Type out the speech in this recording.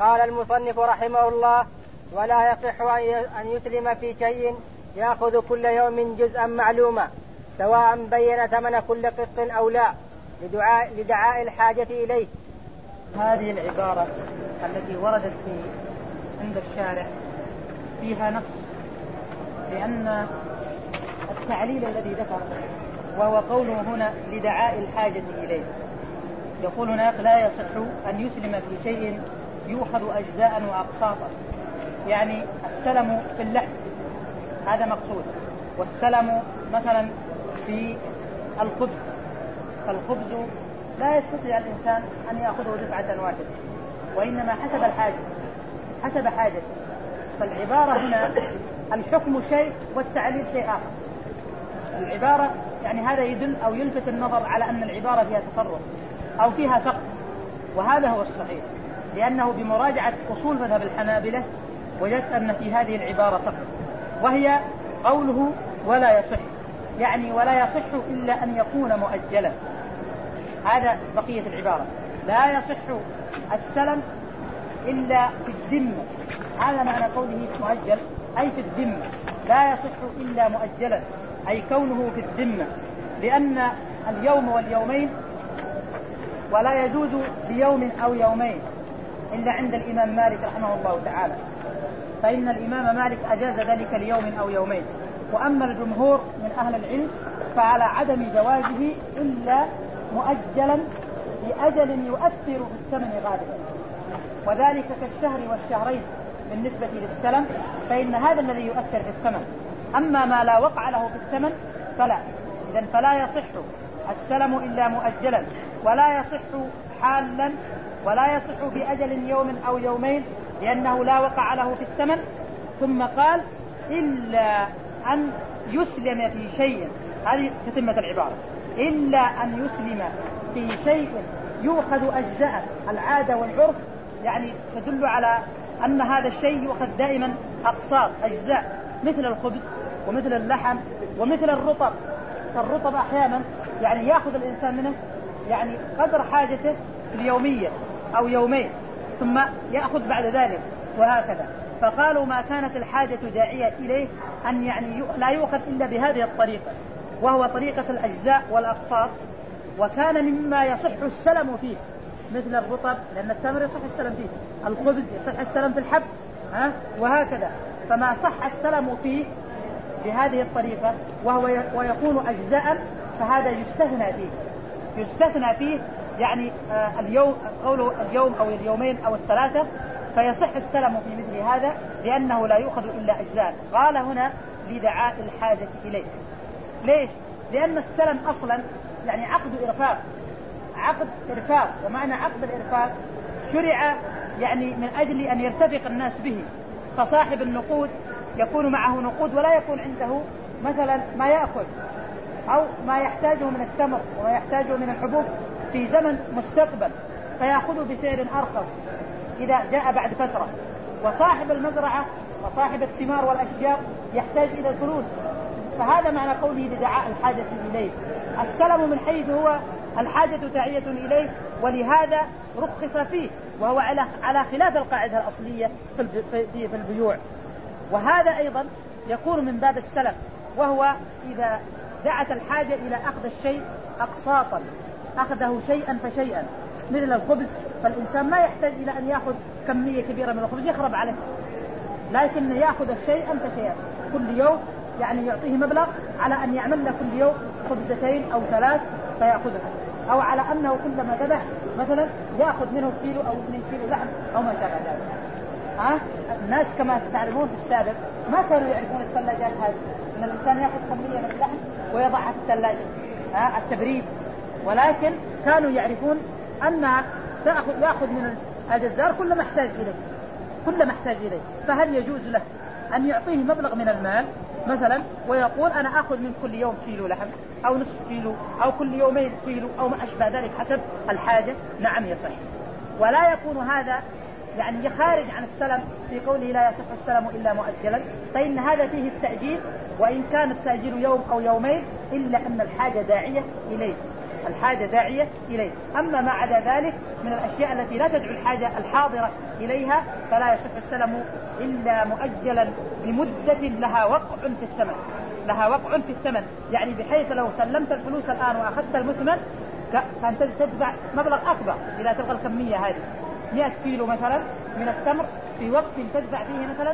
قال المصنف رحمه الله: ولا يصح أن يسلم في شيء يأخذ كل يوم جزءا معلوما سواء بين ثمن كل قسط أو لا لدعاء الحاجة إليه. هذه العبارة التي وردت عند الشارع فيها نص، لأن التعليل الذي ذكر وهو قوله هنا لدعاء الحاجة إليه، يقول هناك لا يصح أن يسلم في شيء يؤخذ أجزاء وأقساطا، يعني السلم في اللحم هذا مقصود، والسلم مثلا في الخبز، فالخبز لا يستطيع الإنسان أن يأخذه دفعة واحدة، وإنما حسب حاجته. فالعبارة هنا الحكم شيء والتعليل شيء آخر. العبارة يعني هذا يدل أو يلفت النظر على أن العبارة فيها تصرف أو فيها سقط، وهذا هو الصحيح، لأنه بمراجعة أصول مذهب الحنابلة وجدت أن في هذه العبارة سقط، وهي قوله ولا يصح، يعني ولا يصح إلا أن يكون مؤجلا. هذا بقية العبارة، لا يصح السلم إلا في الذمة، هذا معنى قوله مؤجل أي في الذمة، لا يصح إلا مؤجلا أي كونه في الذمة، لأن اليوم واليومين ولا يجوز بيوم أو يومين إلا عند الإمام مالك رحمه الله تعالى، فإن الإمام مالك أجاز ذلك ليوم أو يومين، وأما الجمهور من أهل العلم فعلى عدم جوازه إلا مؤجلا بأجل يؤثر في الثمن غالبا، وذلك كالشهر والشهرين بالنسبة للسلم، فإن هذا الذي يؤثر في الثمن، أما ما لا وقع له في الثمن فلا. إذن فلا يصح السلم إلا مؤجلا، ولا يصح حالا، ولا يصح بأجل يوم أو يومين لأنه لا وقع له في الثمن. ثم قال إلا أن يسلم في شيء، هذه تتمة العبارة، إلا أن يسلم في شيء يؤخذ أجزاء. العادة والعرف يعني تدل على أن هذا الشيء يؤخذ دائما أقساط أجزاء، مثل الخبز ومثل اللحم ومثل الرطب. فالرطب أحيانا يعني يأخذ الإنسان منه يعني قدر حاجته اليومية أو يومين ثم يأخذ بعد ذلك وهكذا. فقالوا ما كانت الحاجة داعية إليه أن يعني لا يؤخذ إلا بهذه الطريقة، وهو طريقة الأجزاء والأقساط. وكان مما يصح السلم فيه مثل الرطب، لأن التمر يصح السلم فيه، الخبز يصح السلم في الحب، وهكذا. فما صح السلم فيه بهذه الطريقة ويكون أجزاء فهذا يستثنى فيه يعني اليوم، قوله اليوم أو اليومين أو الثلاثة، فيصح السلم في مثل هذا لأنه لا يؤخذ إلا أجزاء. قال هنا لدعاء الحاجة إليه. ليش؟ لأن السلم أصلا يعني عقد إرفاق، ومعنى عقد الإرفاق شرع يعني من أجل أن يرتفق الناس به. فصاحب النقود يكون معه نقود ولا يكون عنده مثلا ما يأكل أو ما يحتاجه من التمر وما يحتاجه من الحبوب في زمن مستقبل، فيأخذه بسعر أرخص إذا جاء بعد فترة. وصاحب المزرعة وصاحب الثمار والأشجار يحتاج إلى الفلوس. فهذا معنى قوله لدعاء الحاجة إليه. السلم من حيث هو الحاجة داعية إليه، ولهذا رخص فيه، وهو على خلاف القاعدة الأصلية في البيوع. وهذا أيضا يكون من باب السلم، وهو إذا دعت الحاجة إلى أخذ الشيء أقساطا أخذه شيئا فشيئا، مثل الخبز، فالإنسان ما يحتاج إلى أن يأخذ كمية كبيرة من الخبز يخرب عليه، لكن يأخذ شيئا فشيئا كل يوم، يعني يعطيه مبلغ على أن يعمل له كل يوم خبزتين أو 3 فيأخذها، أو على أنه كلما ذبح مثلا يأخذ منه كيلو أو 2 كيلو لحم أو ما شابه ذلك. الناس كما تعلمون في السابق ما كانوا يعرفون الثلاجات هذه، أن الإنسان يأخذ كمية من اللحم ويضعها في الثلاجة التبريد، ولكن كانوا يعرفون أن يأخذ من الجزار كل ما احتاج إليه. فهل يجوز له أن يعطيه مبلغ من المال مثلا ويقول أنا أخذ من كل يوم كيلو لحم أو نصف كيلو أو كل يومين كيلو أو ما أشبه ذلك حسب الحاجة؟ نعم يصح. ولا يكون هذا يعني خارج عن السلم في قوله لا يصح السلم إلا مؤجلا، فإن هذا فيه التأجيل، وإن كان التأجيل يوم أو يومين إلا أن الحاجة داعية إليه. الحاجة داعية إليه. أما ما عدا ذلك من الأشياء التي لا تدعو الحاجة الحاضرة إليها فلا يصح السلم إلا مؤجلا بمدة لها وقع في الثمن، لها وقع في الثمن، يعني بحيث لو سلمت الفلوس الآن وأخذت المثمن فأنت تدفع مبلغ أكبر إذا تبغى الكمية هذه 100 كيلو مثلا من التمر في وقت تدفع فيه مثلا